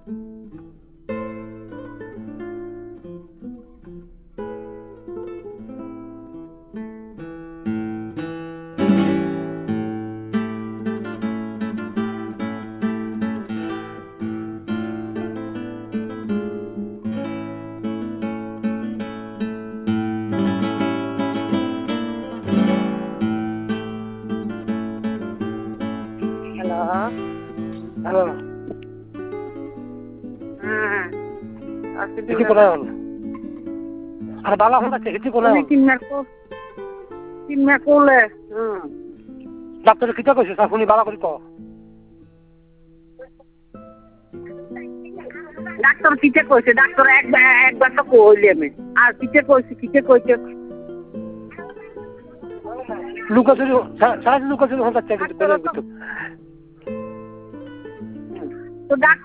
Hello, আজকে এটি কোথায় হল? আর বালা হল আছে, এটি কোথায় হল? কিনা করলে ডাক্তারে কিটা কইছে শুনি বালা করি কও। ডাক্তার কিটা কইছে? ডাক্তার একবার তো কইলি আমি, আর কিটা কইছে লুকাচুরি সারা লুকাচুরি হতে চাই কিন্তু তো ডাক্তার